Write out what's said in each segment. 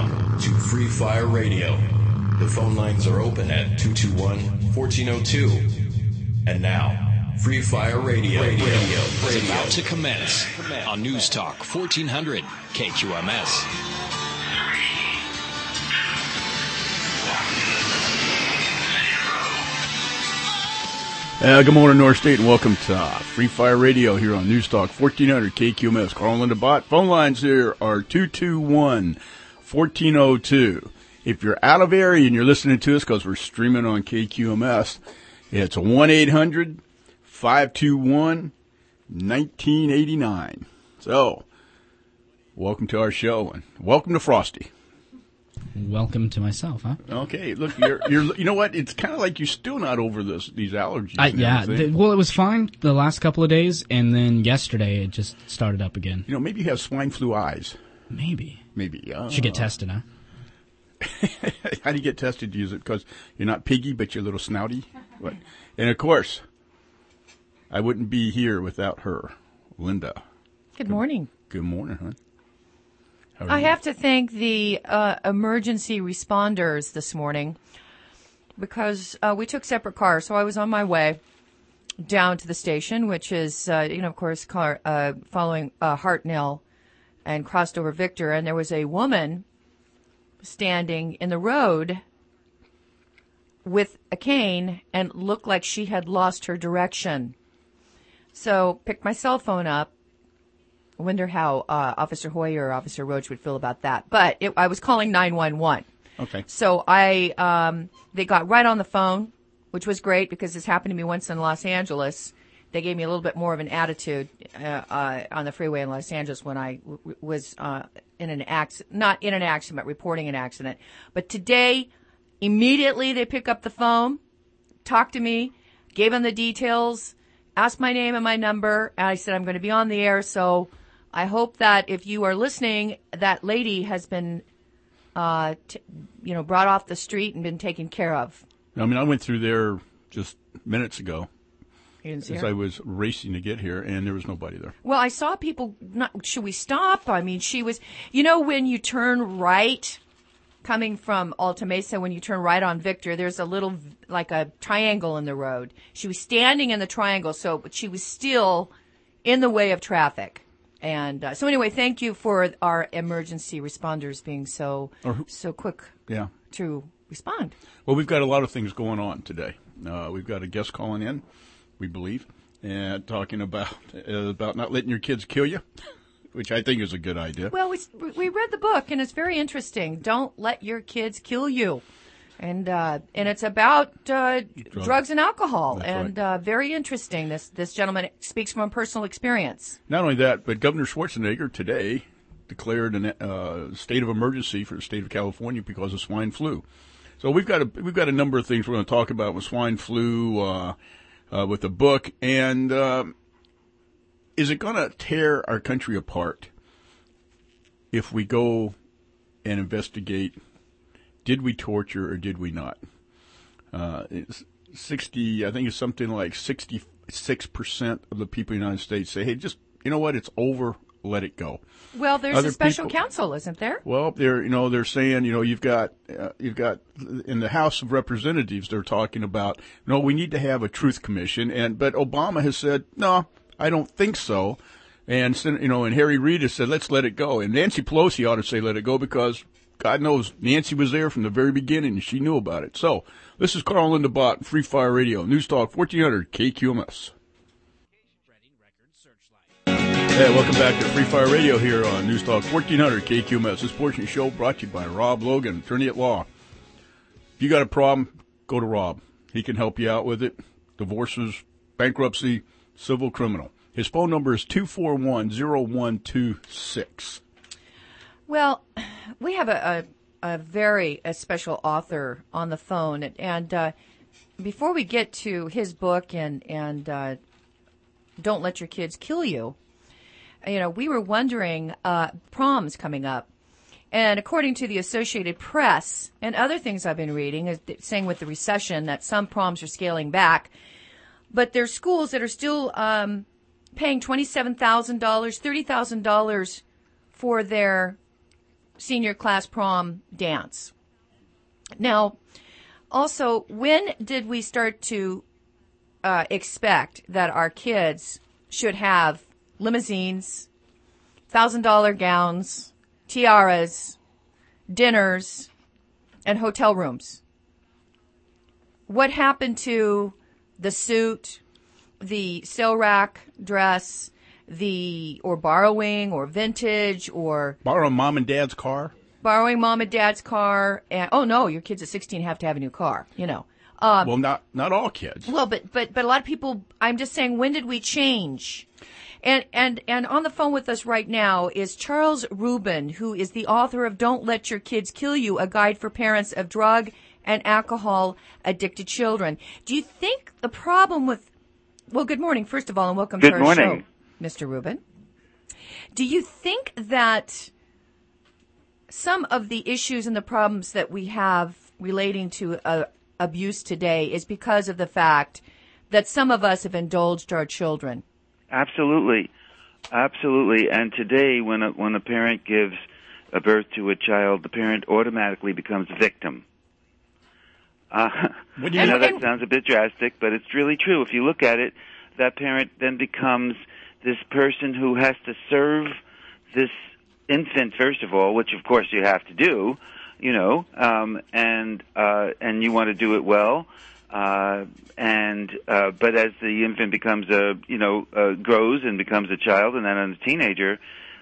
Welcome to Free Fire Radio. The phone lines are open at 221-1402. And now, Free Fire Radio is about to commence on News Talk 1400 KQMS. Good morning, North State, and welcome to Free Fire Radio here on News Talk 1400 KQMS. Carl and the Bot. Phone lines here are 221-1402. If you're out of area and you're listening to us because we're streaming on KQMS, it's 1-800-521-1989. So, welcome to our show, and welcome to Frosty. Welcome to myself, huh? Okay, look, you're you know what? It's kind of like you're still not over these allergies. Well, it was fine the last couple of days, and then yesterday it just started up again. You know, maybe you have swine flu eyes. Maybe. Should get tested, huh? How do you get tested? Is it because you're not piggy, but you're a little snouty? What? And of course, I wouldn't be here without her, Linda. Good morning. Good morning, hon. I have to thank the emergency responders this morning because we took separate cars. So I was on my way down to the station, which is, of course, following Hartnell and crossed over Victor. And there was a woman standing in the road with a cane and looked like she had lost her direction. So picked my cell phone up. I wonder how Officer Hoyer or Officer Roach would feel about that. But I was calling 911. Okay. So they got right on the phone, which was great because this happened to me once in Los Angeles. They gave me a little bit more of an attitude on the freeway in Los Angeles when I was in an accident, not in an accident, but reporting an accident. But today, immediately they pick up the phone, talk to me, gave them the details, asked my name and my number, and I said I'm going to be on the air, so I hope that if you are listening, that lady has been, brought off the street and been taken care of. I mean, I went through there just minutes ago. You didn't see as her? I was racing to get here, and there was nobody there. Well, I saw people, should we stop? I mean, she was, when you turn right, coming from Alta Mesa, when you turn right on Victor, there's a little, like a triangle in the road. She was standing in the triangle, but she was still in the way of traffic. And so anyway, thank you for our emergency responders being so quick to respond. Well, we've got a lot of things going on today. We've got a guest calling in, we believe, and talking about not letting your kids kill you, which I think is a good idea. Well, we read the book, and it's very interesting. Don't let your kids kill you. And it's about drugs and alcohol. That's and right. Very interesting. This gentleman speaks from personal experience. Not only that, but Governor Schwarzenegger today declared a state of emergency for the state of California because of swine flu. So we've got a number of things we're going to talk about with swine flu, with the book, and is it going to tear our country apart if we go and investigate? Did we torture or did we not? It's 60, I think it's something like 66% of the people in the United States say, hey, just, you know what, it's over, let it go. Well, there's a special counsel, isn't there? Well, they're saying, you've got in the House of Representatives, they're talking about, no, we need to have a truth commission. But Obama has said, no, I don't think so. And, and Harry Reid has said, let's let it go. And Nancy Pelosi ought to say let it go because God knows Nancy was there from the very beginning and she knew about it. So, this is Carl and Linda Bott, Free Fire Radio, News Talk 1400 KQMS. Hey, welcome back to Free Fire Radio here on News Talk 1400 KQMS. This portion of the show brought to you by Rob Logan, attorney at law. If you got a problem, go to Rob. He can help you out with it. Divorces, bankruptcy, civil, criminal. His phone number is 241-0126. Well, we have a very special author on the phone, and before we get to his book and Don't Let Your Kids Kill You, we were wondering, prom's coming up, and according to the Associated Press and other things I've been reading, saying with the recession that some proms are scaling back, but there's schools that are still paying $27,000, $30,000 for their senior class prom dance. Now, also, when did we start to expect that our kids should have limousines, $1,000 gowns, tiaras, dinners, and hotel rooms? What happened to the suit, the sale rack dress, or borrowing, or vintage, or borrowing mom and dad's car? Borrowing mom and dad's car, and oh no, your kids at 16 have to have a new car, you know. Well, not all kids. Well, but a lot of people. I'm just saying, when did we change? And on the phone with us right now is Charles Rubin, who is the author of "Don't Let Your Kids Kill You: A Guide for Parents of Drug and Alcohol Addicted Children." Do you think the problem with? Well, good morning, first of all, and welcome to our show, Mr. Rubin. Do you think that some of the issues and the problems that we have relating to abuse today is because of the fact that some of us have indulged our children? Absolutely. And today, when a parent gives a birth to a child, the parent automatically becomes a victim. I know that sounds a bit drastic, but it's really true. If you look at it, that parent then becomes this person who has to serve this infant, first of all, which of course you have to do, you know, and you want to do it well, but as the infant becomes grows and becomes a child and then a teenager,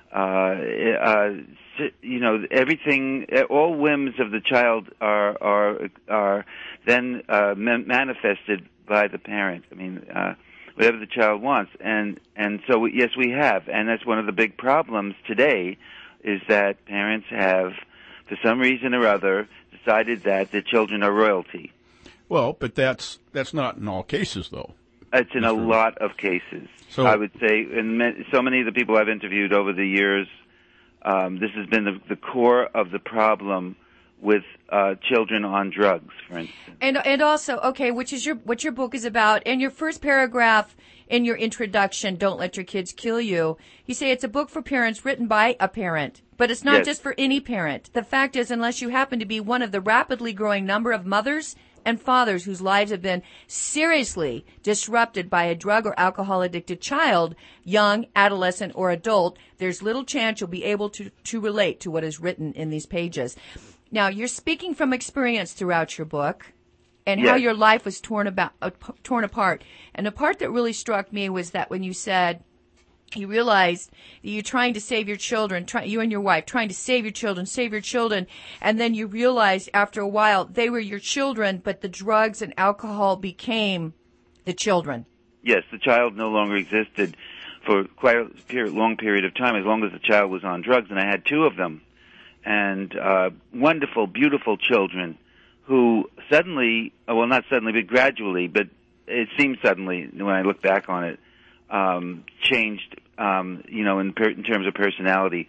everything, all whims of the child are then manifested by the parent. I mean, whatever the child wants, and so yes, we have, and that's one of the big problems today, is that parents have, for some reason or other, decided that the children are royalty. Well, but that's not in all cases, though. It's in a lot of cases. So I would say, in so many of the people I've interviewed over the years, this has been the core of the problem with children on drugs, for instance. And also, okay, what your book is about. In your first paragraph in your introduction, "Don't Let Your Kids Kill You," you say it's a book for parents written by a parent. But it's not just for any parent. The fact is, unless you happen to be one of the rapidly growing number of mothers and fathers whose lives have been seriously disrupted by a drug or alcohol-addicted child, young, adolescent, or adult, there's little chance you'll be able to relate to what is written in these pages. Now, you're speaking from experience throughout your book and how your life was torn apart. And the part that really struck me was that when you said you realized that you're trying to save your children, you and your wife, trying to save your children, and then you realized after a while they were your children, but the drugs and alcohol became the children. Yes, the child no longer existed for quite a long period of time, as long as the child was on drugs, and I had two of them. And wonderful, beautiful children who suddenly, well, not suddenly, but gradually, but it seemed suddenly when I look back on it, changed, in terms of personality,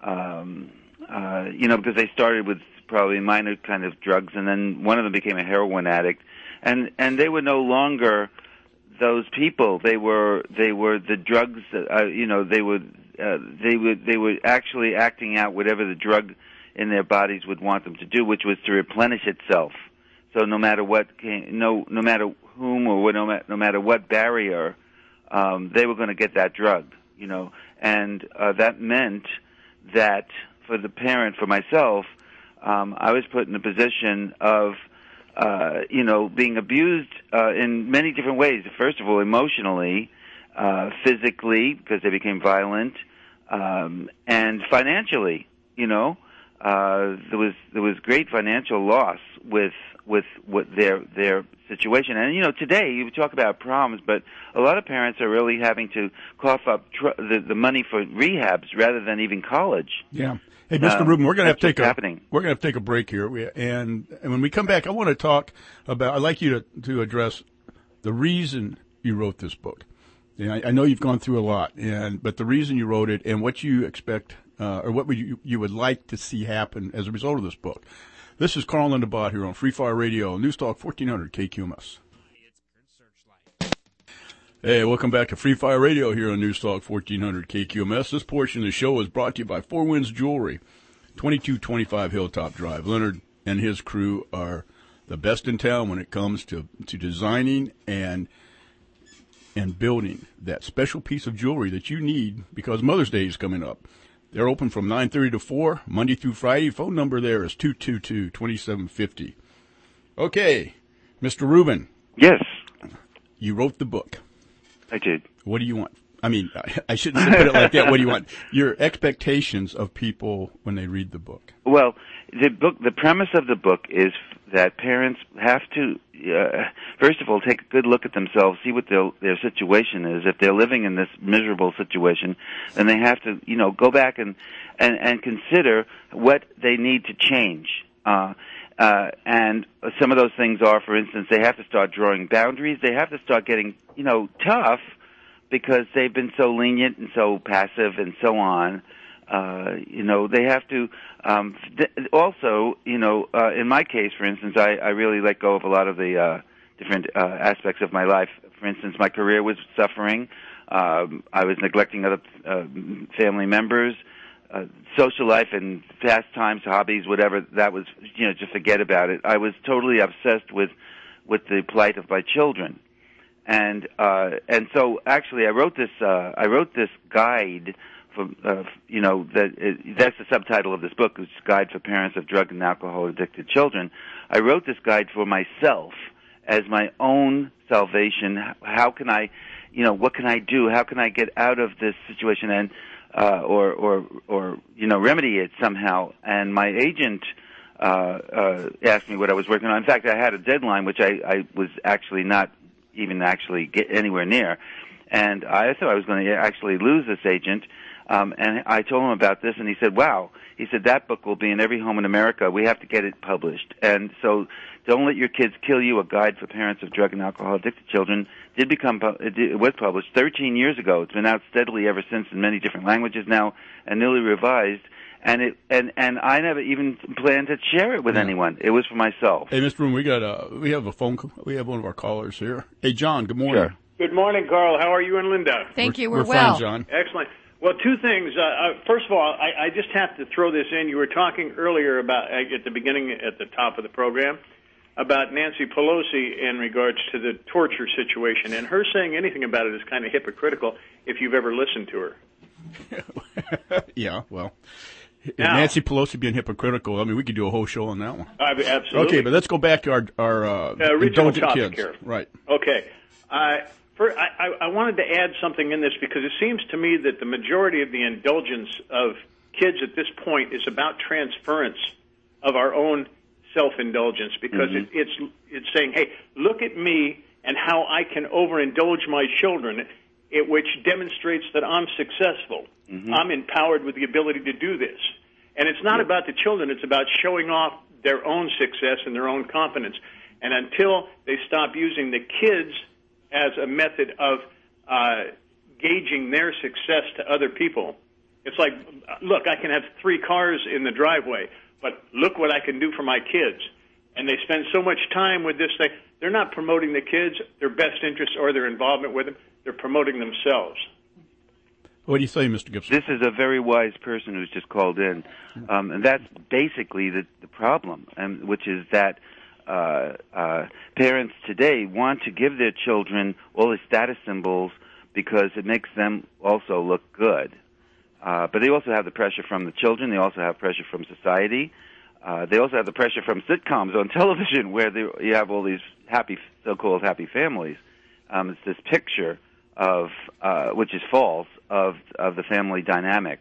because they started with probably minor kind of drugs, and then one of them became a heroin addict, and they were no longer those people. They were the drugs. They were actually acting out whatever the drug in their bodies would want them to do, which was to replenish itself. So no matter what, no matter whom or no matter what barrier, they were going to get that drug, and that meant that for the parent, for myself, I was put in a position of, being abused in many different ways. First of all, emotionally, physically, because they became violent, and financially. There was great financial loss with what their situation. And today you talk about problems, but a lot of parents are really having to cough up the money for rehabs rather than even college. Yeah. Hey, Mr. Rubin, we're going to have to take a break here, and when we come back, I want to talk about. I'd like you to address the reason you wrote this book. Yeah, I know you've gone through a lot, but the reason you wrote it and what you expect, or what you would like to see happen as a result of this book. This is Carl Lindenbot here on Free Fire Radio, News Talk 1400 KQMS. Hey, welcome back to Free Fire Radio here on News Talk 1400 KQMS. This portion of the show is brought to you by Four Winds Jewelry. 2225 Hilltop Drive. Leonard and his crew are the best in town when it comes to designing and building that special piece of jewelry that you need because Mother's Day is coming up. They're open from 9:30 to 4, Monday through Friday. Phone number there is 222-2750. Okay, Mr. Rubin. Yes, You wrote the book. I did. What do you want? I mean, I shouldn't put it like that. What do you want? Your expectations of people when they read the book. Well, the premise of the book is that parents have to, first of all, take a good look at themselves, see what their situation is. If they're living in this miserable situation, then they have to, go back and consider what they need to change. And some of those things are, for instance, they have to start drawing boundaries. They have to start getting, tough because they've been so lenient and so passive and so on. They have to, also, in my case, for instance, I really let go of a lot of the, different, aspects of my life. For instance, my career was suffering. I was neglecting other, family members. Social life and pastimes, hobbies, whatever, that was, just forget about it. I was totally obsessed with the plight of my children. And so actually I wrote this guide for, that's the subtitle of this book, which is Guide for Parents of Drug and Alcohol Addicted Children. I wrote this guide for myself as my own salvation. How can I, what can I do? How can I get out of this situation and, remedy it somehow? And my agent, asked me what I was working on. In fact, I had a deadline, which I was actually not even get anywhere near. And I thought I was going to actually lose this agent. And I told him about this, and he said, wow. He said, that book will be in every home in America. We have to get it published. And so Don't Let Your Kids Kill You, A Guide for Parents of Drug and Alcohol Addicted Children, it was published 13 years ago. It's been out steadily ever since in many different languages now and newly revised. And I never even planned to share it with anyone. It was for myself. Hey, Mr. Room, we have a phone call. We have one of our callers here. Hey, John, good morning. Sure. Good morning, Carl. How are you and Linda? Thank you. We're well. fine, John. Excellent. Well, two things. First of all, I just have to throw this in. You were talking earlier about, at the beginning, at the top of the program, about Nancy Pelosi in regards to the torture situation. And her saying anything about it is kind of hypocritical if you've ever listened to her. Yeah, well, now, Nancy Pelosi being hypocritical, I mean, we could do a whole show on that one. Absolutely. Okay, but let's go back to our original indulgent topic kids. here. Right. Okay. I wanted to add something in this because it seems to me that the majority of the indulgence of kids at this point is about transference of our own self-indulgence because it's saying, hey, look at me and how I can overindulge my children, which demonstrates that I'm successful. I'm empowered with the ability to do this. And it's not about the children. It's about showing off their own success and their own confidence. And until they stop using the kids as a method of gauging their success to other people, it's like, look, I can have 3 cars in the driveway, but look what I can do for my kids. And they spend so much time with this thing. They're not promoting the kids, their best interests, or their involvement with them. They're promoting themselves. What do you say, Mr. Gibson? This is a very wise person who's just called in. And that's basically the problem, which is that parents today want to give their children all the status symbols because it makes them also look good. But they also have the pressure from the children. They also have pressure from society. They also have the pressure from sitcoms on television where you have all these so-called happy families. It's this picture of, which is false, of the family dynamic.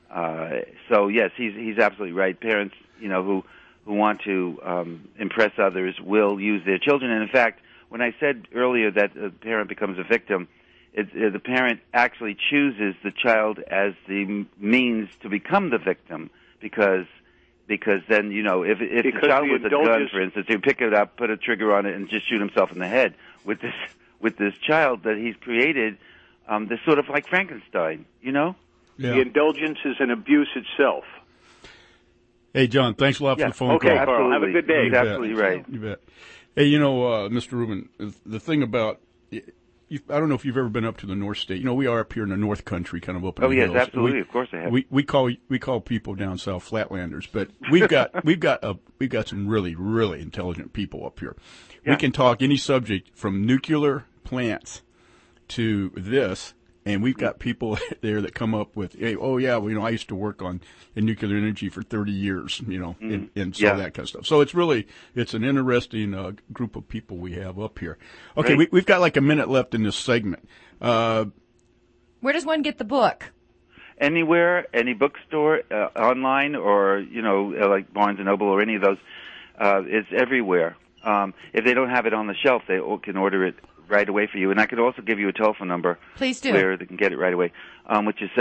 So yes, he's absolutely right. Parents, who want to impress others will use their children. And in fact, when I said earlier that a parent becomes a victim, the parent actually chooses the child as the means to become the victim because then, if the child with a gun, for instance, he'd pick it up, put a trigger on it, and just shoot himself in the head. With this child that he's created, this sort of like Frankenstein, Yeah. The indulgence is an abuse itself. Hey, John, thanks a lot for the phone call. Okay, Carl, have a good day. He's absolutely right. You bet. Hey, Mr. Rubin, the thing about I don't know if you've ever been up to the North State. We are up here in the North Country, kind of up in Oh the yes, hills. absolutely. Of course I have. We call people down south Flatlanders, but we've got some really, really intelligent people up here. Yeah. We can talk any subject from nuclear plants to this. And we've got people there that come up with, hey, I used to work in nuclear energy for 30 years, and so that kind of stuff. So it's an interesting group of people we have up here. Okay, right. we've got like a minute left in this segment. Where does one get the book? Anywhere, any bookstore, online, or like Barnes and Noble or any of those. It's everywhere. If they don't have it on the shelf, they can order it right away for you. And I could also give you a telephone number. Please do. Where they can get it right away, which is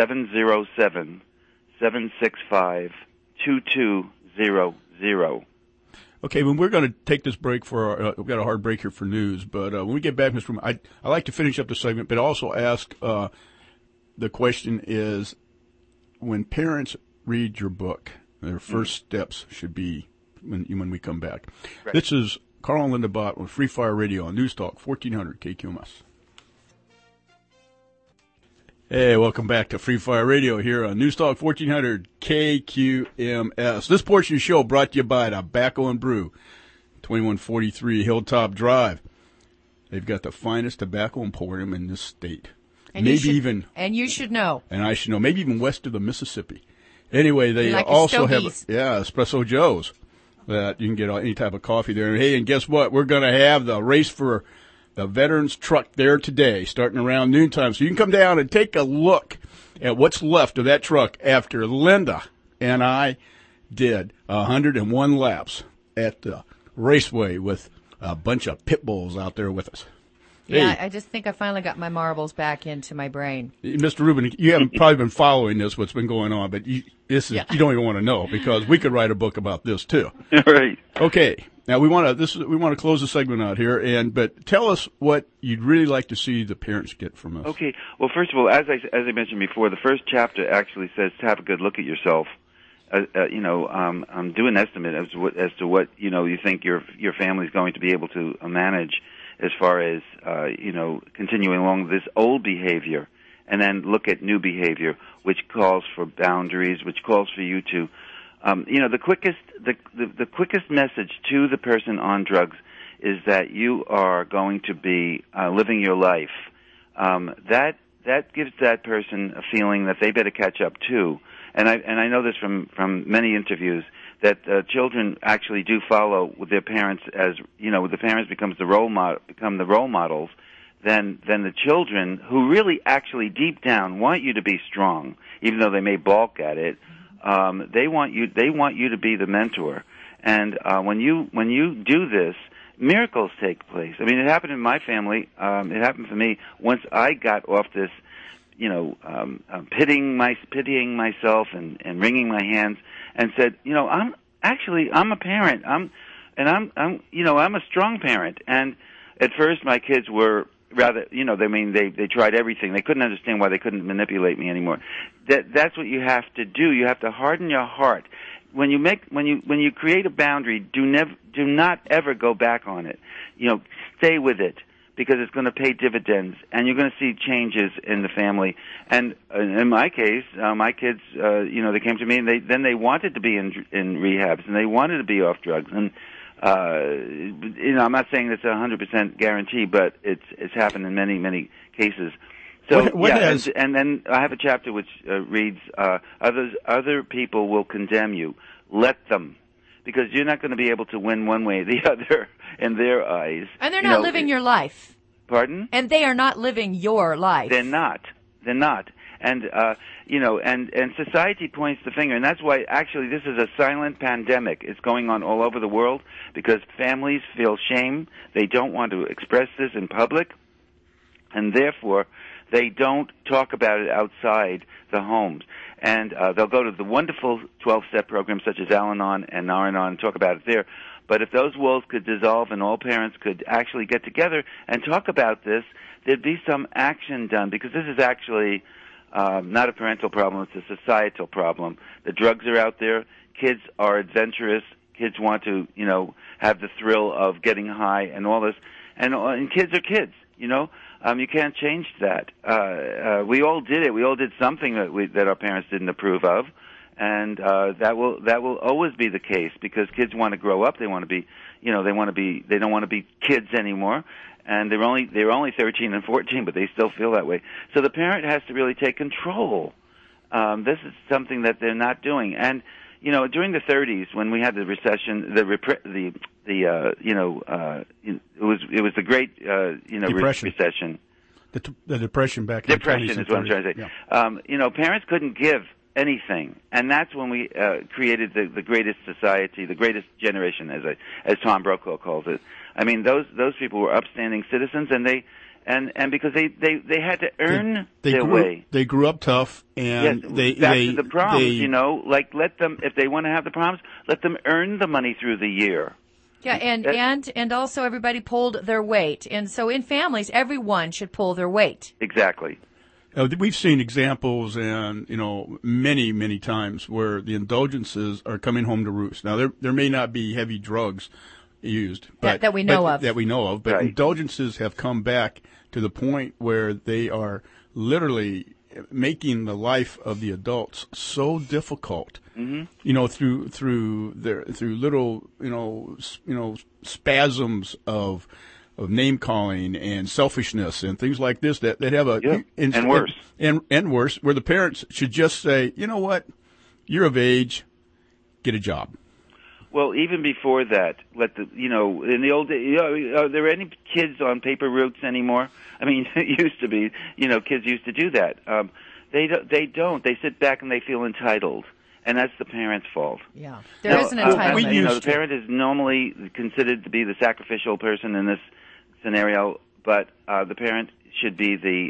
707-765-2200. Okay, when we're going to take this break we've got a hard break here for news, but when we get back in this room, I like to finish up the segment, but also ask, the question is, when parents read your book, their first steps should be when we come back. Right. This is Carl and Linda Bott with Free Fire Radio on News Talk 1400 KQMS. Hey, welcome back to Free Fire Radio here on News Talk 1400 KQMS. This portion of the show brought to you by Tobacco and Brew, 2143 Hilltop Drive. They've got the finest tobacco emporium in this state. And you should know. And I should know. Maybe even west of the Mississippi. Anyway, they like also have Espresso Joe's. That you can get any type of coffee there. And hey, and guess what? We're going to have the race for the Veterans Truck there today, starting around noontime. So you can come down and take a look at what's left of that truck after Linda and I did 101 laps at the raceway with a bunch of pit bulls out there with us. Yeah, hey, I just think I finally got my marbles back into my brain. Mr. Rubin, you haven't probably been following what's been going on, but you don't even want to know, because we could write a book about this too. Right. Okay. Now we want to close the segment out here, but tell us what you'd really like to see the parents get from us. Okay. Well, first of all, as I mentioned before, the first chapter actually says to have a good look at yourself. Do an estimate as to what you think your family's going to be able to manage, as far as continuing along this old behavior, and then look at new behavior, which calls for boundaries, which calls for you to, the quickest message to the person on drugs is that you are going to be living your life. That gives that person a feeling that they better catch up too. And I know this from many interviews, that children actually do follow with their parents, as the parents become the role models. Then the children, who really actually deep down want you to be strong, even though they may balk at it, they want you to be the mentor. And when you do this, miracles take place. I mean, it happened in my family. It happened for me once I got off this, pitying myself and wringing my hands, and said, I'm a parent. I'm a strong parent. And at first my kids were rather, they tried everything. They couldn't understand why they couldn't manipulate me anymore. That's what you have to do. You have to harden your heart. When you create a boundary, do not ever go back on it. Stay with it, because it's going to pay dividends, and you're going to see changes in the family. And in my case, my kids, they came to me, and they wanted to be in rehabs, and they wanted to be off drugs. And I'm not saying it's a 100% guarantee, but it's happened in many, many cases. So and then I have a chapter which reads, other people will condemn you. Let them. Because you're not going to be able to win one way or the other in their eyes. And they're not living your life. Pardon? And they are not living your life. They're not. And, and society points the finger. And that's why, actually, this is a silent pandemic. It's going on all over the world because families feel shame. They don't want to express this in public. And therefore, they don't talk about it outside the homes. And they'll go to the wonderful 12-step programs such as Al-Anon and Nar-Anon and talk about it there. But if those walls could dissolve and all parents could actually get together and talk about this, there'd be some action done, because this is actually not a parental problem, it's a societal problem. The drugs are out there. Kids are adventurous. Kids want to, have the thrill of getting high and all this. And kids are kids. You can't change that. We all did it. We all did something that our parents didn't approve of, and that will always be the case because kids want to grow up. They want to be, they don't want to be kids anymore, and they're only 13 and 14, but they still feel that way. So the parent has to really take control. This is something that they're not doing, and during the 30s when we had the recession, it was the great Depression. recession. The depression back in the 20s Depression is what I'm trying to say. Yeah. Parents couldn't give anything, and that's when we created the greatest society, the greatest generation, as Tom Brokaw calls it. I mean, those people were upstanding citizens, and and because they had to earn their way. They grew up tough, and back to the proms. Let them, if they want to have the proms, let them earn the money through the year. Yeah, and also everybody pulled their weight, and so in families, everyone should pull their weight. Exactly. We've seen examples, and many times where the indulgences are coming home to roost. Now, there may not be heavy drugs used, but that we know of. But right. Indulgences have come back to the point where they are literally making the life of the adults so difficult. Mm-hmm. Through little spasms of name calling and selfishness and things like this that have and worse and worse, where the parents should just say, you know what, you're of age, get a job. Well, even before that, in the old days, are there any kids on paper routes anymore? I mean, it used to be, kids used to do that. They don't. They sit back and they feel entitled. And that's the parent's fault. Yeah, there is an entitlement. The parent is normally considered to be the sacrificial person in this scenario, but the parent should be the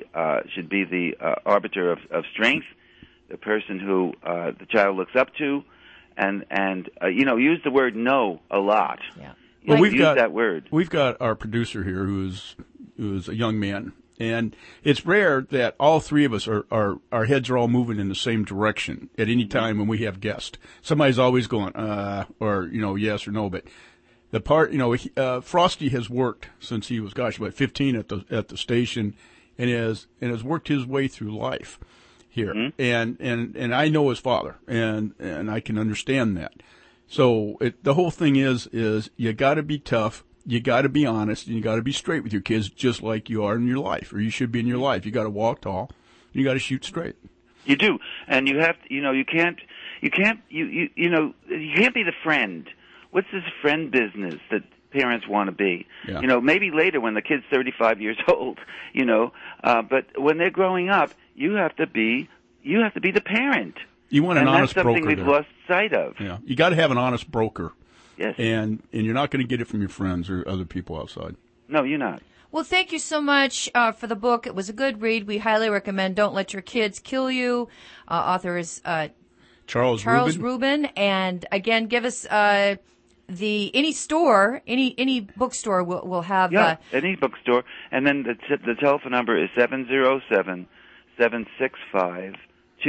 arbiter of strength, the person who the child looks up to, and use the word no a lot. Yeah. Well, that word. We've got our producer here who's a young man. And it's rare that all three of us our heads are all moving in the same direction at any time when we have guests. Somebody's always going, or yes or no. But the part, Frosty has worked since he was, 15 at the station, and has worked his way through life here. Mm-hmm. And I know his father, and I can understand that. So the whole thing is you got to be tough. You got to be honest, and you got to be straight with your kids, just like you are in your life, or you should be in your life. You got to walk tall. You got to shoot straight. You do, and you have to. You can't be the friend. What's this friend business that parents want to be? Yeah. Maybe later when the kid's 35 years old. But when they're growing up, you have to be the parent. You want an honest broker. And that's something we've lost sight of. Yeah, you got to have an honest broker. Yes. And you're not going to get it from your friends or other people outside. No, you're not. Well, thank you so much for the book. It was a good read. We highly recommend Don't Let Your Kids Kill You. Author is Charles Rubin. And again, give us any store, any bookstore will have. Yeah, any bookstore. And then the telephone number is 707-765-2200.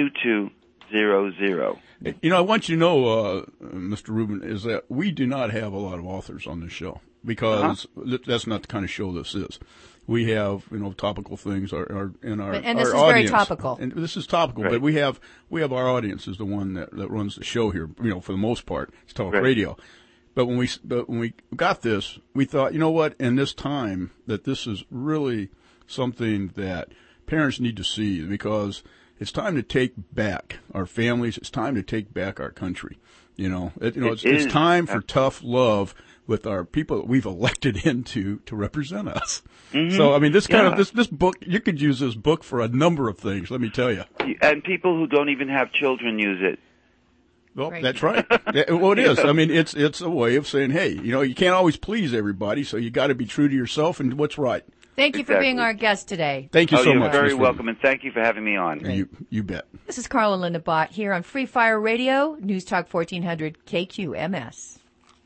I want you to know, Mr. Rubin, is that we do not have a lot of authors on this show because that's not the kind of show this is. We have, topical things in our and this our is audience. Very topical. And this is topical, right. But we have our audience is the one that runs the show here. For the most part, it's talk radio. But when we got this, we thought, you know what? In this time, that this is really something that parents need to see because it's time to take back our families. It's time to take back our country. It's time for tough love with our people that we've elected to represent us. Mm-hmm. So, I mean, this book, you could use this book for a number of things, let me tell you. And people who don't even have children use it. Well, That's right. Well, it is. I mean, it's a way of saying, hey, you can't always please everybody, so you got to be true to yourself and what's right. Thank you for being our guest today. Thank you so much. You're very welcome, and thank you for having me on. You bet. This is Carla Linda Bott here on Free Fire Radio, News Talk 1400 KQMS.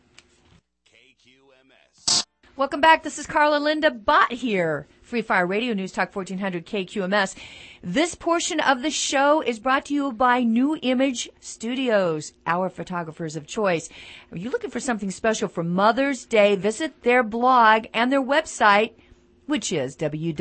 Welcome back. This is Carla Linda Bott here. Free Fire Radio, News Talk 1400 KQMS. This portion of the show is brought to you by New Image Studios, our photographers of choice. Are you looking for something special for Mother's Day? Visit their blog and their website. which is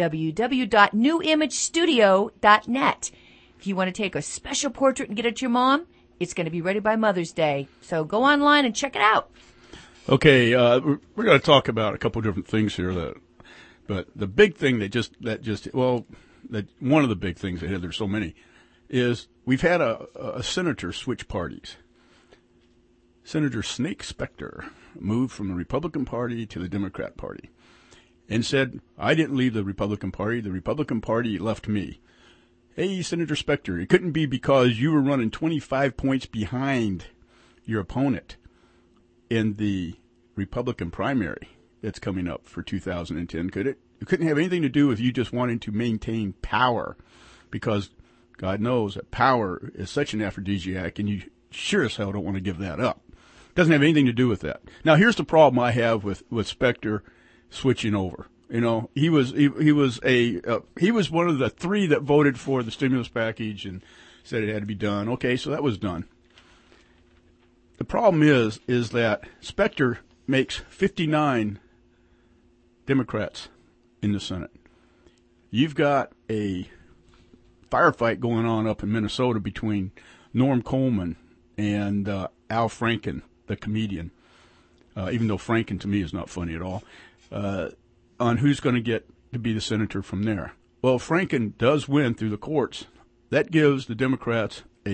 www.newimagestudio.net. If you want to take a special portrait and get it to your mom, it's going to be ready by Mother's Day. So go online and check it out. Okay, we're going to talk about a couple of different things here. But the big thing that one of the big things that there's so many, is we've had a senator switch parties. Senator Snake Specter moved from the Republican Party to the Democrat Party and said, I didn't leave the Republican Party. The Republican Party left me. Hey, Senator Specter, it couldn't be because you were running 25 points behind your opponent in the Republican primary that's coming up for 2010, could it? It couldn't have anything to do with you just wanting to maintain power, because God knows that power is such an aphrodisiac, and you sure as hell don't want to give that up. Doesn't have anything to do with that. Now, here's the problem I have with Specter switching over. You know, he was one of the three that voted for the stimulus package and said it had to be done. Okay, so that was done. The problem is that Specter makes 59 Democrats in the Senate. You've got a firefight going on up in Minnesota between Norm Coleman and Al Franken, the comedian, even though Franken to me is not funny at all, on who's going to get to be the senator from there. Well, Franken does win through the courts. That gives the Democrats a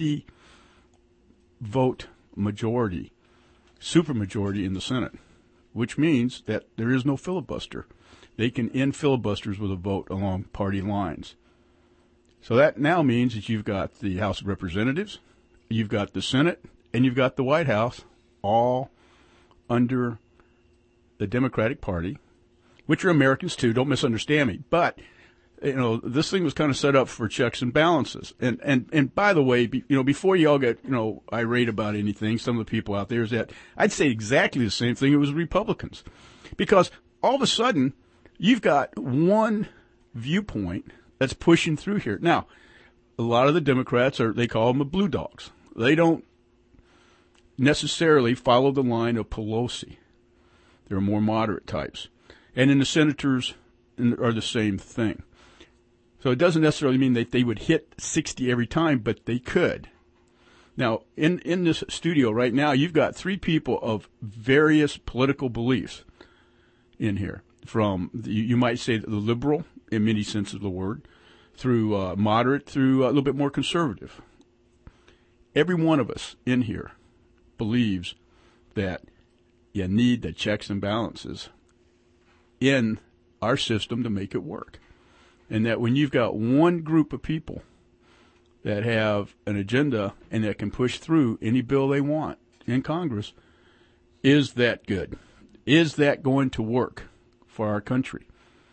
60-vote majority, supermajority in the Senate, which means that there is no filibuster. They can end filibusters with a vote along party lines. So that now means that you've got the House of Representatives, you've got the Senate, and you've got the White House all under the Democratic Party, which are Americans too, don't misunderstand me. But, you know, this thing was kind of set up for checks and balances. And by the way, before you all get, irate about anything, some of the people out there, is that I'd say exactly the same thing. It was Republicans. Because all of a sudden, you've got one viewpoint that's pushing through here. Now, a lot of the Democrats they call them the blue dogs. They don't necessarily follow the line of Pelosi. They're more moderate types. And then the senators are the same thing. So it doesn't necessarily mean that they would hit 60 every time, but they could. Now, in this studio right now, you've got three people of various political beliefs in here. From, you might say, the liberal, in many senses of the word, through moderate, through a little bit more conservative. Every one of us in here believes that you need the checks and balances in our system to make it work. And that when you've got one group of people that have an agenda and that can push through any bill they want in Congress, is that good? Is that going to work for our country?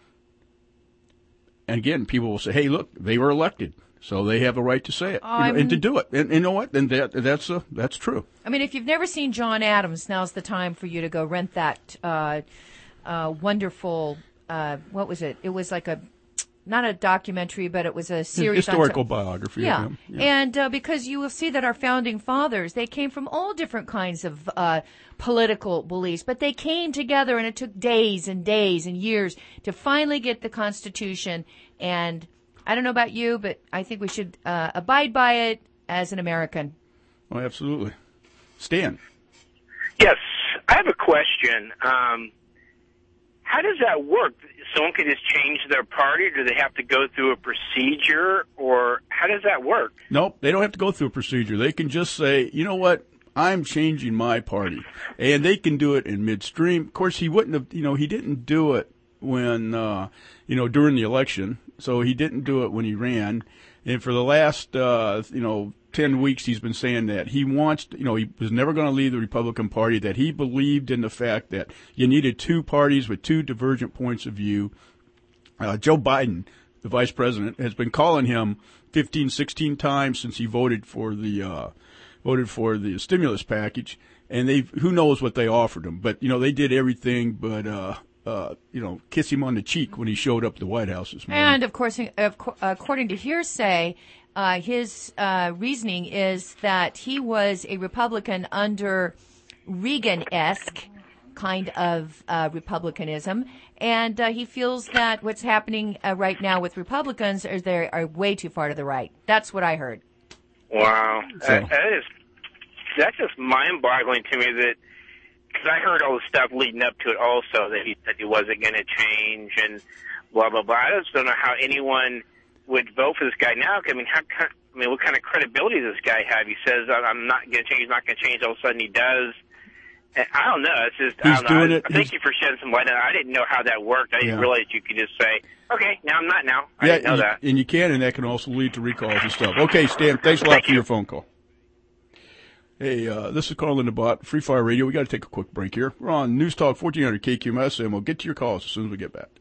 And again, people will say, hey, look, they were elected, so they have a right to say it and to do it. And you know what? And that's true. I mean, if you've never seen John Adams, now's the time for you to go rent that wonderful, what was it? It was like not a documentary, but it was a series. Historical biography of him. Yeah. And because you will see that our founding fathers, they came from all different kinds of political beliefs, but they came together, and it took days and days and years to finally get the Constitution. And I don't know about you, but I think we should abide by it as an American. Oh, absolutely. Stan. Yes, I have a question. How does that work? Someone can just change their party, or do they have to go through a procedure, or how does that work? Nope, they don't have to go through a procedure. They can just say, you know what, I'm changing my party. And they can do it in midstream. Of course, he wouldn't have, he didn't do it when, during the election. So he didn't do it when he ran. And for the last, 10 weeks, he's been saying that he wants, he was never going to leave the Republican Party, that he believed in the fact that you needed two parties with two divergent points of view. Joe Biden, the vice president, has been calling him 15, 16 times since he voted for the stimulus package. And who knows what they offered him. But, they did everything but, kiss him on the cheek when he showed up at the White House this morning. And, of course, according to hearsay, his reasoning is that he was a Republican under Reagan-esque kind of republicanism, and he feels that what's happening right now with Republicans is they are way too far to the right. That's what I heard. Wow, that's just mind-boggling to me. That because I heard all the stuff leading up to it, also that he said he wasn't going to change and blah blah blah. I just don't know how anyone would vote for this guy now. I mean, what kind of credibility does this guy have? He says, I'm not going to change, he's not going to change, all of a sudden he does. And I don't know. It's just, I don't know. Thank you for shedding some light on it. I didn't know how that worked. I didn't realize you could just say, okay, now I'm not now. I didn't know that. And you can, and that can also lead to recalls and stuff. Okay, Stan, thanks a lot for your phone call. Hey, this is Carl Lindenbot, Free Fire Radio. We got to take a quick break here. We're on News Talk 1400 KQMS, and we'll get to your calls as soon as we get back.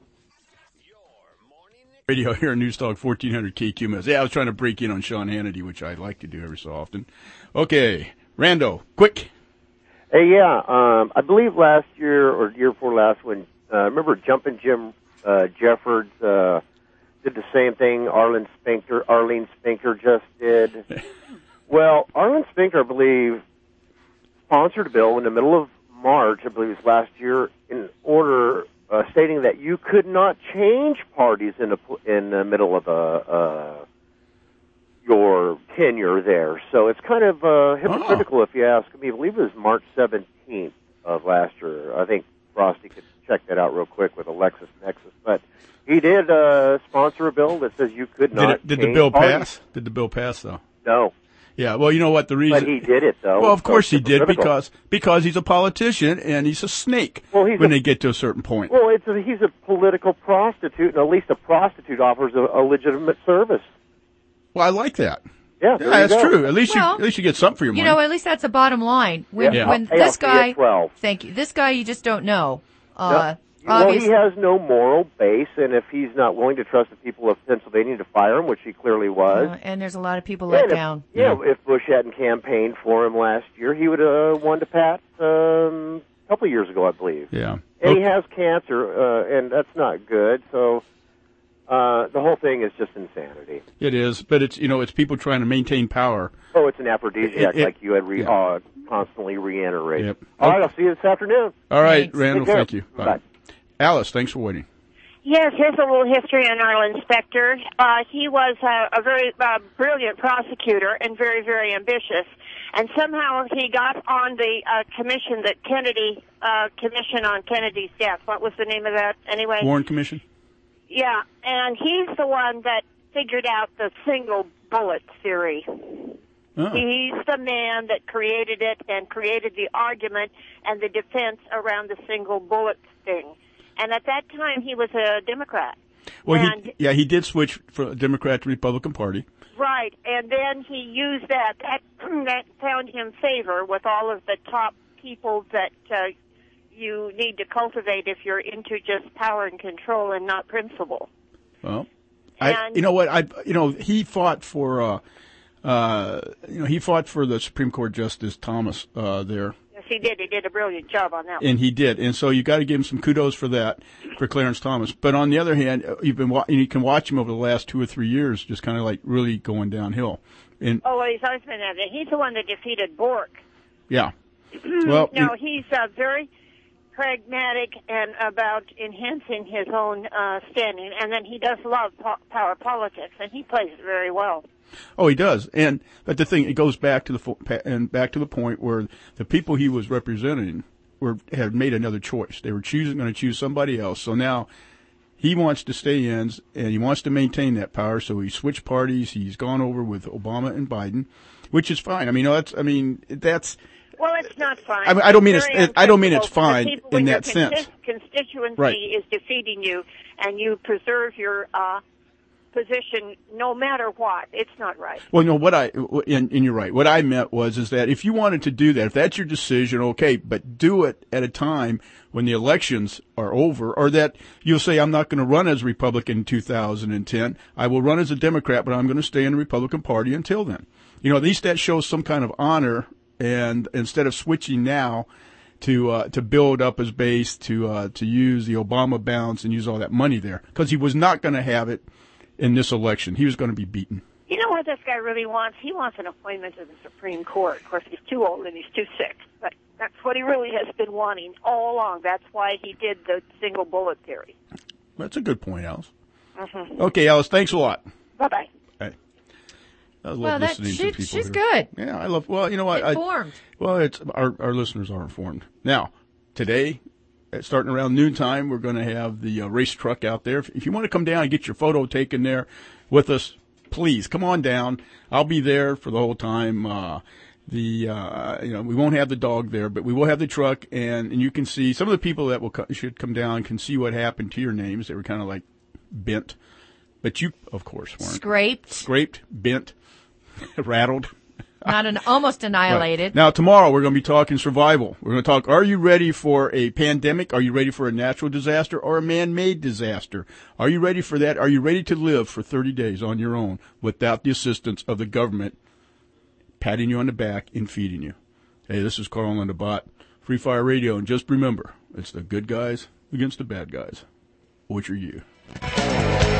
Radio here on News Talk 1400 KQMS. Yeah, I was trying to break in on Sean Hannity, which I like to do every so often. Okay, Rando, quick. Hey, I believe last year or the year before last when, remember Jumpin' Jim Jeffords did the same thing Arlen Spinker just did? Well, Arlen Spinker, I believe, sponsored a bill in the middle of March, I believe it was last year, in order stating that you could not change parties in the middle of your tenure there. So it's kind of hypocritical if you ask me. I believe it was March 17th of last year. I think Frosty could check that out real quick with Alexis Nexus. But he did sponsor a bill that says you could not Did the bill pass? Did the bill pass, though? No. Yeah, well, you know what, the reason... But he did it, though. Well, of course he did, because he's a politician, and he's a snake when they get to a certain point. Well, he's a political prostitute, and at least a prostitute offers a legitimate service. Well, I like that. Yeah, that's true. At least you get something for your money. You know, at least that's a bottom line. When this guy... Thank you. This guy you just don't know. Well, he has no moral base, and if he's not willing to trust the people of Pennsylvania to fire him, which he clearly was. And there's a lot of people let down. If Bush hadn't campaigned for him last year, he would have won to Pat a couple of years ago, I believe. Yeah. And he has cancer, and that's not good, so the whole thing is just insanity. It is, but it's people trying to maintain power. Oh, it's an aphrodisiac, like you had constantly reiterated. Yep. All right, I'll see you this afternoon. All right, Randall, thank you. Bye. Alice, thanks for waiting. Yes, here's a little history on Arlen Specter. He was a very brilliant prosecutor and very, very ambitious. And somehow he got on the commission that Kennedy, commission on Kennedy's death. What was the name of that anyway? Warren Commission? Yeah, and he's the one that figured out the single bullet theory. Oh. He's the man that created it and created the argument and the defense around the single bullet thing. And at that time, he was a Democrat. Well, he did switch from Democrat to Republican Party. Right, and then he used that. That found him favor with all of the top people that you need to cultivate if you're into just power and control and not principle. Well, he fought for, he fought for the Supreme Court Justice Thomas there. He did. He did a brilliant job on that one. And he did. And so you got to give him some kudos for that, for Clarence Thomas. But on the other hand, you can watch him over the last 2 or 3 years, just kind of like really going downhill. And he's always been at it. He's the one that defeated Bork. Yeah. Well, he's very pragmatic and about enhancing his own standing. And then he does love power politics, and he plays it very well. Oh, he does, but the thing, it goes back to the point where the people he was representing had made another choice. They were going to choose somebody else. So now he wants to stay in, and he wants to maintain that power. So he switched parties. He's gone over with Obama and Biden, which is fine. I mean, that's. Well, it's not fine. I don't mean it's fine in that sense. Constituency is defeating you, and you preserve your position no matter what. It's not right. Well, no, and you're right. What I meant is that if you wanted to do that, if that's your decision, okay, but do it at a time when the elections are over, or that you'll say, I'm not going to run as a Republican in 2010. I will run as a Democrat, but I'm going to stay in the Republican Party until then. At least that shows some kind of honor, and instead of switching now to build up his base, to use the Obama bounce and use all that money there, because he was not going to have it in this election. He was going to be beaten. You know what this guy really wants? He wants an appointment to the Supreme Court. Of course, he's too old and he's too sick. But that's what he really has been wanting all along. That's why he did the single bullet theory. That's a good point, Alice. Mm-hmm. Okay, Alice, thanks a lot. Bye-bye. Hey. I love listening to people. She's here. good. Yeah, I love, well, you know what? Informed. It's our listeners are informed. Now, today, starting around noontime, we're going to have the race truck out there. If you want to come down and get your photo taken there with us, please come on down. I'll be there for the whole time. We won't have the dog there, but we will have the truck, and you can see some of the people that should come down can see what happened to your names. They were kind of like bent, but you, of course, weren't. Scraped, bent, rattled. Almost annihilated. Right. Now, tomorrow we're going to be talking survival. We're going to talk, are you ready for a pandemic? Are you ready for a natural disaster or a man-made disaster? Are you ready for that? Are you ready to live for 30 days on your own without the assistance of the government patting you on the back and feeding you? Hey, this is Carl on the Bot, Free Fire Radio, and just remember, it's the good guys against the bad guys. Which are you?